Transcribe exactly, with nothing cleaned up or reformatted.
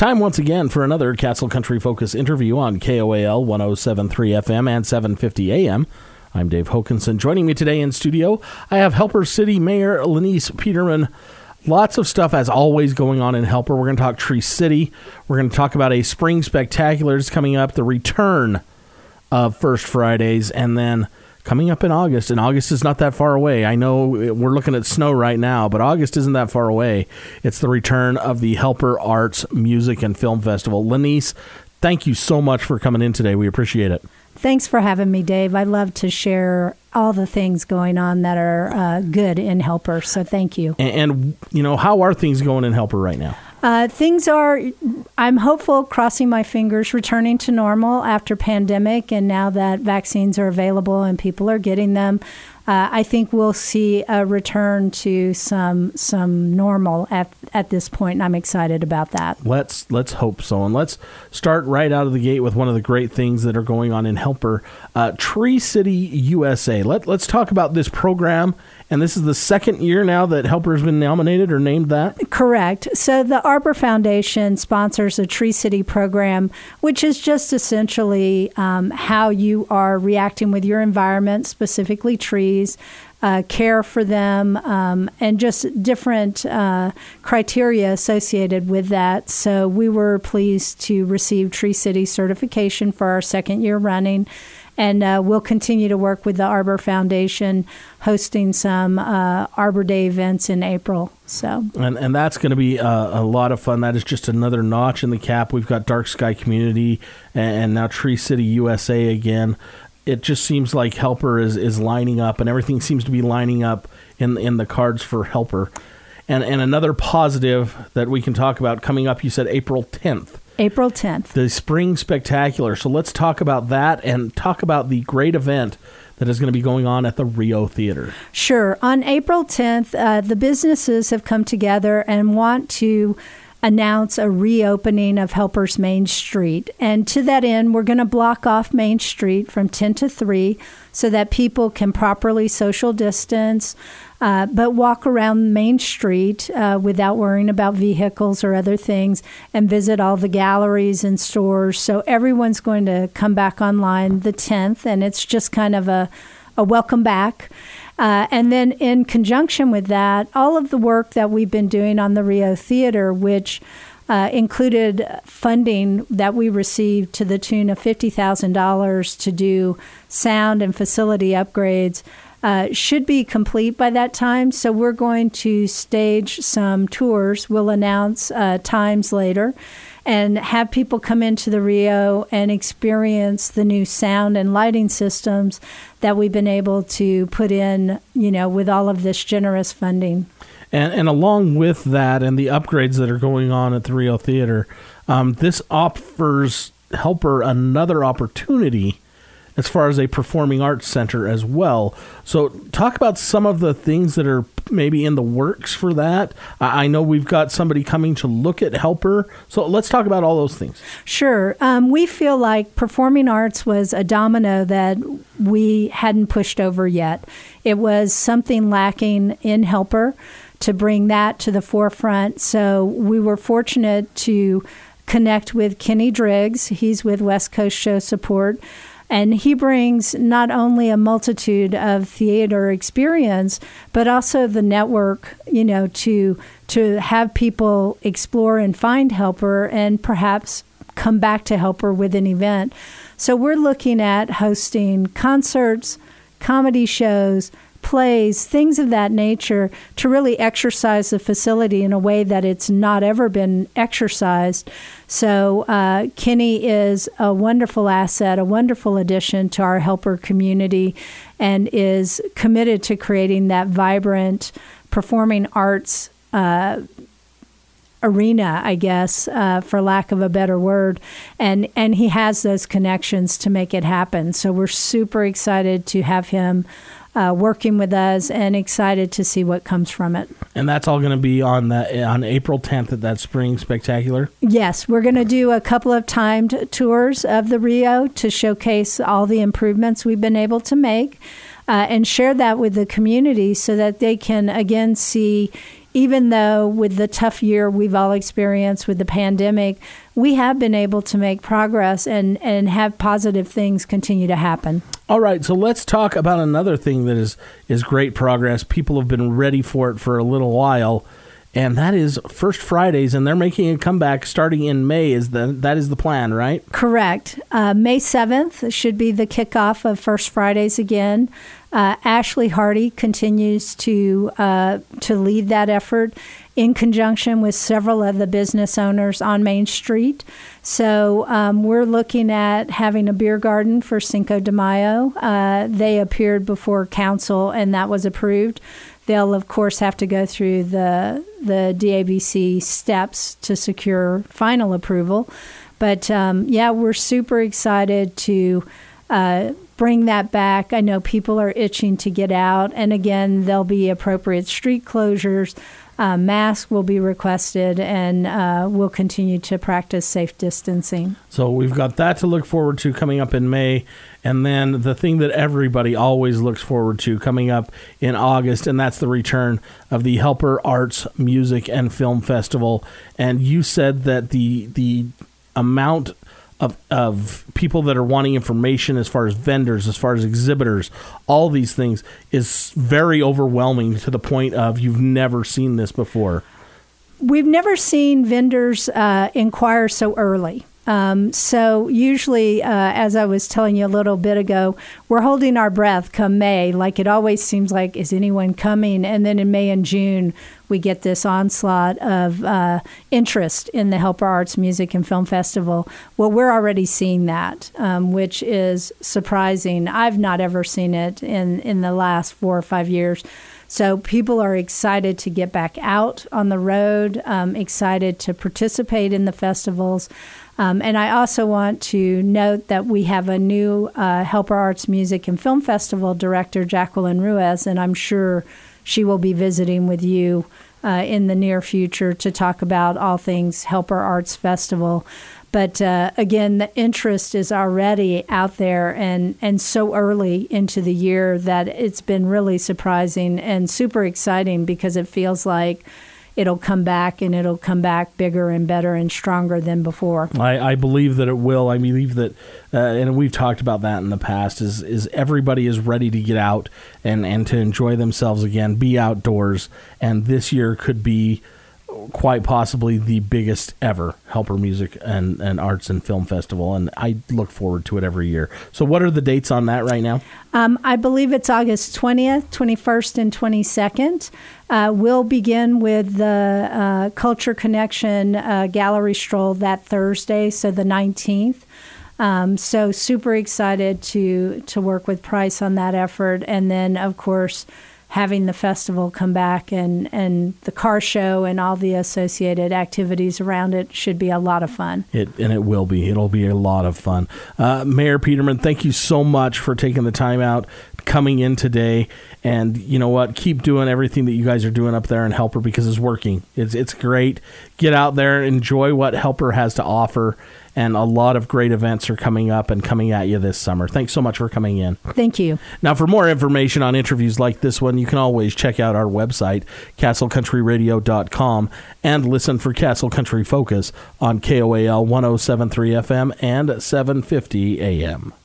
time once again for another Castle Country Focus interview on K O A L one oh seven point three F M and seven fifty A M. I'm Dave Hokanson. Joining me today in studio, I have Helper City Mayor Lenise Peterman. Lots of stuff, as always, going on in Helper. We're going to talk Tree City. We're going to talk about a spring spectacular that's coming up, the return of First Fridays, and then coming up in August, and August is not that far away. I know we're looking at snow right now, but August isn't that far away. It's the return of the Helper Arts Music and Film Festival. Lenise, thank you so much for coming in today. We appreciate it. Thanks for having me, Dave. I love to share all the things going on that are uh, good in Helper, so thank you. And, and, you know, how are things going in Helper right now? Uh, things are, I'm hopeful, crossing my fingers, returning to normal after pandemic, and now that vaccines are available and people are getting them, uh, I think we'll see a return to some some normal at at this point, and I'm excited about that. Let's let's hope so, and let's start right out of the gate with one of the great things that are going on in Helper, uh, Tree City U S A. Let let's talk about this program. And this is the second year now that Helper has been nominated or named that? Correct. So the Arbor Foundation sponsors a Tree City program, which is just essentially um, how you are reacting with your environment, specifically trees, uh, care for them, um, and just different uh, criteria associated with that. So we were pleased to receive Tree City certification for our second year running. And uh, we'll continue to work with the Arbor Foundation, hosting some uh, Arbor Day events in April. So, and and that's going to be a, a lot of fun. That is just another notch in the cap. We've got Dark Sky Community and, and now Tree City U S A again. It just seems like Helper is, is lining up, and everything seems to be lining up in in the cards for Helper. And and another positive that we can talk about coming up, you said April tenth. April tenth. The Spring Spectacular. So let's talk about that and talk about the great event that is going to be going on at the Rio Theater. Sure. On April tenth, uh, the businesses have come together and want to announce a reopening of Helper's Main Street. And to that end, we're going to block off Main Street from ten to three so that people can properly social distance, uh, but walk around Main Street uh, without worrying about vehicles or other things, and visit all the galleries and stores. So everyone's going to come back online the tenth, and it's just kind of a, a welcome back. Uh, and then in conjunction with that, all of the work that we've been doing on the Rio Theater, which uh, included funding that we received to the tune of fifty thousand dollars to do sound and facility upgrades, uh, should be complete by that time. So we're going to stage some tours. We'll announce uh, times later, and have people come into the Rio and experience the new sound and lighting systems that we've been able to put in, you know, with all of this generous funding. And, and along with that and the upgrades that are going on at the Rio Theater, um, this offers Helper another opportunity as far as a performing arts center as well. So talk about some of the things that are maybe in the works for that. I know we've got somebody coming to look at Helper. So let's talk about all those things. Sure. Um, we feel like performing arts was a domino that we hadn't pushed over yet. It was something lacking in Helper to bring that to the forefront. So we were fortunate to connect with Kenny Driggs. He's with West Coast Show Support. And he brings not only a multitude of theater experience, but also the network, you know, to to have people explore and find Helper and perhaps come back to Helper with an event. So we're looking at hosting concerts, comedy shows, plays, things of that nature to really exercise the facility in a way that it's not ever been exercised. So uh, Kenny is a wonderful asset, a wonderful addition to our Helper community, and is committed to creating that vibrant performing arts uh, arena, I guess, uh, for lack of a better word. And, and he has those connections to make it happen. So we're super excited to have him Uh, working with us, and excited to see what comes from it. And that's all going to be on that on April tenth at that Spring Spectacular? Yes, we're going to do a couple of timed tours of the Rio to showcase all the improvements we've been able to make, uh, and share that with the community so that they can, again, see even though with the tough year we've all experienced with the pandemic, we have been able to make progress and, and have positive things continue to happen. All right, so let's talk about another thing that is, is great progress. People have been ready for it for a little while, and that is First Fridays, and they're making a comeback starting in May. Is the, that is the plan, right? Correct. Uh, May seventh should be the kickoff of First Fridays again. Uh, Ashley Hardy continues to uh, to lead that effort in conjunction with several of the business owners on Main Street. So um, we're looking at having a beer garden for Cinco de Mayo. Uh, they appeared before council, and that was approved. They'll, of course, have to go through the the D A B C steps to secure final approval. But, um, yeah, we're super excited to uh, bring that back. I know people are itching to get out. And, again, there'll be appropriate street closures. Uh, masks will be requested, and uh, we'll continue to practice safe distancing. So we've got that to look forward to coming up in May. And then the thing that everybody always looks forward to coming up in August, and that's the return of the Helper Arts Music and Film Festival. And you said that the the amount of of people that are wanting information as far as vendors, as far as exhibitors, all these things is very overwhelming to the point of you've never seen this before. We've never seen vendors uh, inquire so early. Um, so usually, uh, as I was telling you a little bit ago, we're holding our breath come May. Like it always seems like, is anyone coming? And then in May and June, we get this onslaught of uh, interest in the Helper Arts Music and Film Festival. Well, we're already seeing that, um, which is surprising. I've not ever seen it in, in the last four or five years. So people are excited to get back out on the road, um, excited to participate in the festivals. Um, and I also want to note that we have a new uh, Helper Arts Music and Film Festival director, Jacqueline Ruiz, and I'm sure she will be visiting with you uh, in the near future to talk about all things Helper Arts Festival. But uh, again, the interest is already out there and, and so early into the year that it's been really surprising and super exciting because it feels like it'll come back and it'll come back bigger and better and stronger than before. I, I believe that it will. I believe that, uh, and we've talked about that in the past, is is everybody is ready to get out and, and to enjoy themselves again, be outdoors. And this year could be quite possibly the biggest ever Helper Music and, and Arts and Film Festival, and I look forward to it every year. So what are the dates on that right now? Um, I believe it's August twentieth, twenty-first, and twenty-second. Uh, we'll begin with the uh, Culture Connection uh, Gallery Stroll that Thursday, so the nineteenth. Um, so super excited to to work with Price on that effort, and then, of course, having the festival come back and, and the car show and all the associated activities around it should be a lot of fun. It and it will be. It'll be a lot of fun. Uh, Mayor Peterman, thank you so much for taking the time out, coming in today. And you know what? Keep doing everything that you guys are doing up there in Helper because it's working. It's it's great. Get out there, enjoy what Helper has to offer. And a lot of great events are coming up and coming at you this summer. Thanks so much for coming in. Thank you. Now, for more information on interviews like this one, you can always check out our website, castle country radio dot com, and listen for Castle Country Focus on K O A L one oh seven point three F M and seven fifty A M.